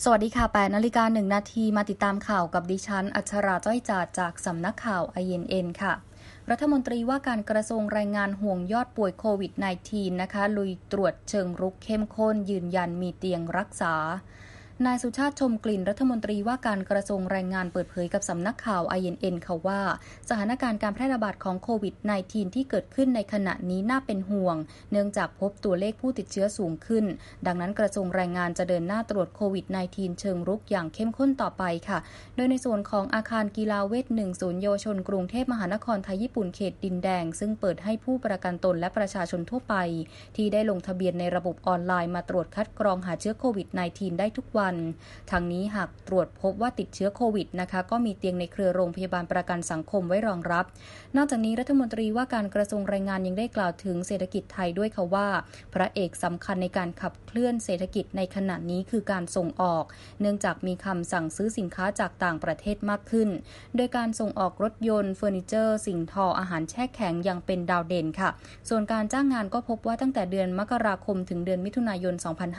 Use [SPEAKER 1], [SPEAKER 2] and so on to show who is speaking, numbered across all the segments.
[SPEAKER 1] สวัสดีค่ะ8 นาฬิกา 1 นาทีมาติดตามข่าวกับดิฉันอัชราจ้อยจาดจากสำนักข่าว INN ค่ะรัฐมนตรีว่าการกระทรวงแรงงานห่วงยอดป่วยโควิด -19 นะคะลุยตรวจเชิงรุกเข้มข้นยืนยันมีเตียงรักษานายสุชาติชมกลิ่นรัฐมนตรีว่าการกระทรวงแรงงานเปิดเผยกับสำนักข่าว INN ค่ะว่าสถานการณ์การแพร่ระบาดของโควิด -19 ที่เกิดขึ้นในขณะนี้น่าเป็นห่วงเนื่องจากพบตัวเลขผู้ติดเชื้อสูงขึ้นดังนั้นกระทรวงแรงงานจะเดินหน้าตรวจโควิด -19 เชิงรุกอย่างเข้มข้นต่อไปค่ะโดยในส่วนของอาคารกีฬาเวท1ศูนย์เยาวชนกรุงเทพมหานครไทยญี่ปุ่นเขตดินแดงซึ่งเปิดให้ผู้ประกันตนและประชาชนทั่วไปที่ได้ลงทะเบียนในระบบออนไลน์มาตรวจคัดกรองหาเชื้อโควิด -19 ได้ทุกวันทางนี้หากตรวจพบว่าติดเชื้อโควิดนะคะก็มีเตียงในเครือโรงพยาบาลประกันสังคมไว้รองรับนอกจากนี้รัฐมนตรีว่าการกระทรวงแรงงานยังได้กล่าวถึงเศรษฐกิจไทยด้วยค่ะว่าพระเอกสำคัญในการขับเคลื่อนเศรษฐกิจในขณะนี้คือการส่งออกเนื่องจากมีคำสั่งซื้อสินค้าจากต่างประเทศมากขึ้นโดยการส่งออกรถยนต์เฟอร์นิเจอร์สิ่งทออาหารแช่แข็งยังเป็นดาวเด่นค่ะส่วนการจ้างงานก็พบว่าตั้งแต่เดือนมกราคมถึงเดือนมิถุนายน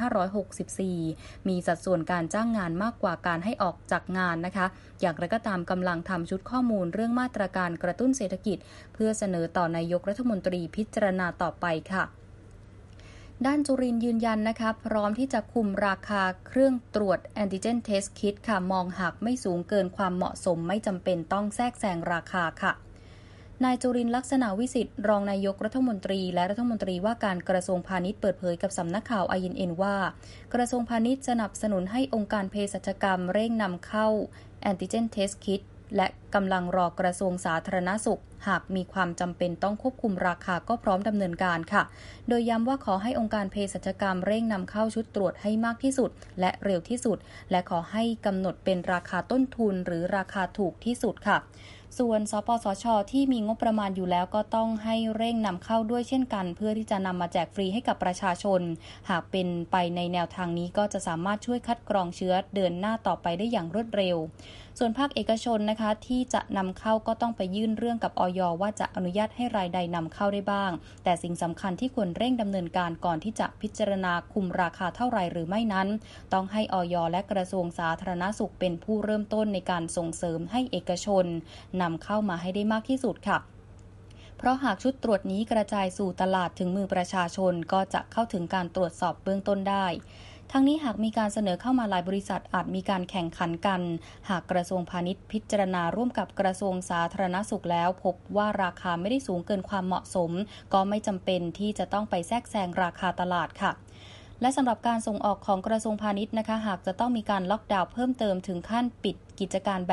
[SPEAKER 1] 2564 มีสัดส่วนการจ้างงานมากกว่าการให้ออกจากงานนะคะอย่างไรก็ตามกำลังทำชุดข้อมูลเรื่องมาตรการกระตุ้นเศรษฐกิจเพื่อเสนอต่อนายกรัฐมนตรีพิจารณาต่อไปค่ะด้านจุรินทร์ยืนยันนะคะพร้อมที่จะคุมราคาเครื่องตรวจแอนติเจนเทสคิทค่ะมองหากไม่สูงเกินความเหมาะสมไม่จำเป็นต้องแทรกแซงราคาค่ะนายจุรินทร์ลักษณะวิสิทธิ์รองนายกรัฐมนตรีและรัฐมนตรีว่าการกระทรวงพาณิชย์เปิดเผยกับสำนักข่าว INN ว่ากระทรวงพาณิชย์สนับสนุนให้องค์การเภสัชกรรมเร่งนำเข้าแอนติเจนเทสคิทและกำลังรอกระทรวงสาธารณสุขหากมีความจำเป็นต้องควบคุมราคาก็พร้อมดำเนินการค่ะโดยย้ำว่าขอให้องค์การเภสัชกรรมเร่งนำเข้าชุดตรวจให้มากที่สุดและเร็วที่สุดและขอให้กำหนดเป็นราคาต้นทุนหรือราคาถูกที่สุดค่ะส่วนสปสช.ที่มีงบประมาณอยู่แล้วก็ต้องให้เร่งนำเข้าด้วยเช่นกันเพื่อที่จะนำมาแจกฟรีให้กับประชาชนหากเป็นไปในแนวทางนี้ก็จะสามารถช่วยคัดกรองเชื้อเดินหน้าต่อไปได้อย่างรวดเร็วส่วนภาคเอกชนนะคะที่จะนำเข้าก็ต้องไปยื่นเรื่องกับอย.ว่าจะอนุญาตให้รายใดนำเข้าได้บ้างแต่สิ่งสำคัญที่ควรเร่งดำเนินการก่อนที่จะพิจารณาคุมราคาเท่าไหร่หรือไม่นั้นต้องให้อย.และกระทรวงสาธารณสุขเป็นผู้เริ่มต้นในการส่งเสริมให้เอกชนนำเข้ามาให้ได้มากที่สุดค่ะเพราะหากชุดตรวจนี้กระจายสู่ตลาดถึงมือประชาชนก็จะเข้าถึงการตรวจสอบเบื้องต้นได้ทั้งนี้หากมีการเสนอเข้ามาหลายบริษัทอาจมีการแข่งขันกันหากกระทรวงพาณิชย์พิจารณาร่วมกับกระทรวงสาธารณสุขแล้วพบว่าราคาไม่ได้สูงเกินความเหมาะสมก็ไม่จำเป็นที่จะต้องไปแทรกแซงราคาตลาดค่ะและสำหรับการส่งออกของกระทรวงพาณิชย์นะคะหากจะต้องมีการล็อกดาวน์เพิ่มเติมถึงขั้นปิดกิจการแบบ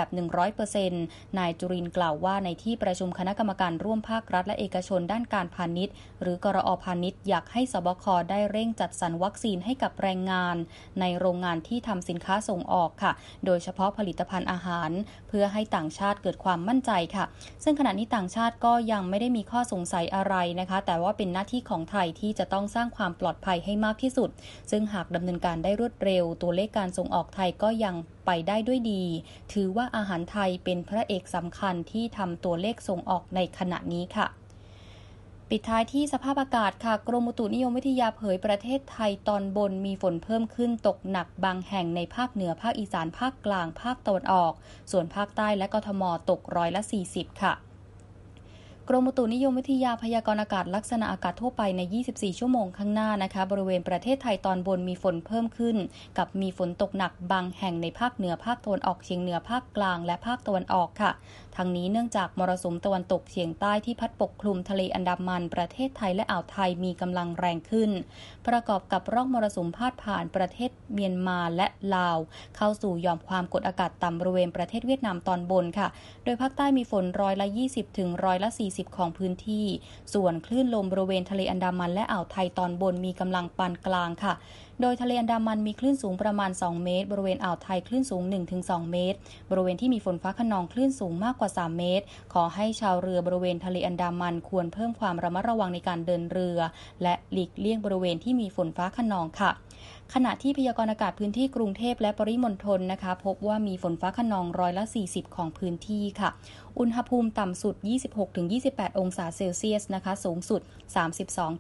[SPEAKER 1] 100% นายจุรินทร์กล่าวว่าในที่ประชุมคณะกรรมการร่วมภาครัฐและเอกชนด้านการพาณิชย์หรือกรอพาณิชย์อยากให้สบคได้เร่งจัดสรรวัคซีนให้กับแรงงานในโรงงานที่ทำสินค้าส่งออกค่ะโดยเฉพาะผลิตภัณฑ์อาหารเพื่อให้ต่างชาติเกิดความมั่นใจค่ะซึ่งขณะนี้ต่างชาติก็ยังไม่ได้มีข้อสงสัยอะไรนะคะแต่ว่าเป็นหน้าที่ของไทยที่จะต้องสร้างความปลอดภัยให้มากที่สุดซึ่งหากดำเนินการได้รวดเร็วตัวเลขการส่งออกไทยก็ยังไปได้ด้วยดีถือว่าอาหารไทยเป็นพระเอกสำคัญที่ทำตัวเลขส่งออกในขณะนี้ค่ะปิดท้ายที่สภาพอากาศค่ะกรมอุตุนิยมวิทยาเผยประเทศไทยตอนบนมีฝนเพิ่มขึ้นตกหนักบางแห่งในภาคเหนือภาคอีสานภาคกลางภาคตะวันออกส่วนภาคใต้และกทมตก40%ค่ะกรมอุตุนิยมวิทยาพยากรณ์อากาศลักษณะอากาศทั่วไปใน24ชั่วโมงข้างหน้านะคะบริเวณประเทศไทยตอนบนมีฝนเพิ่มขึ้นกับมีฝนตกหนักบางแห่งในภาคเหนือภาคตะวันออกเฉียงเหนือภาคกลางและภาคตะวันออกค่ะทั้งนี้เนื่องจากมรสุมตะวันตกเฉียงใต้ที่พัดปกคลุมทะเลอันดามันประเทศไทยและอ่าวไทยมีกำลังแรงขึ้นประกอบกับร่องมรสุมพาดผ่านประเทศเมียนมาและลาวเข้าสู่หย่อมความกดอากาศต่ำบริเวณประเทศเวียดนามตอนบนค่ะโดยภาคใต้มีฝน20%ถึง40%ของพื้นที่ส่วนคลื่นลมบริเวณทะเลอันดามันและอ่าวไทยตอนบนมีกำลังปานกลางค่ะโดยทะเลอันดามันมีคลื่นสูงประมาณ2เมตรบริเวณอ่าวไทยคลื่นสูง 1-2 เมตรบริเวณที่มีฝนฟ้าคะนองคลื่นสูงมากกว่า3เมตรขอให้ชาวเรือบริเวณทะเลอันดามันควรเพิ่มความระมัดระวังในการเดินเรือและหลีกเลี่ยงบริเวณที่มีฝนฟ้าคะนองค่ะขณะที่พยากรณ์อากาศพื้นที่กรุงเทพและปริมณฑลนะคะพบว่ามีฝนฟ้าคะนอง40%ของพื้นที่ค่ะอุณหภูมิต่ำสุด 26-28 องศาเซลเซียสนะคะสูงสุด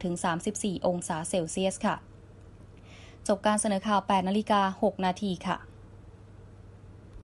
[SPEAKER 1] 32-34 องศาเซลเซียสค่ะจบการเสนอข่าว 8:06 นาทีค่ะ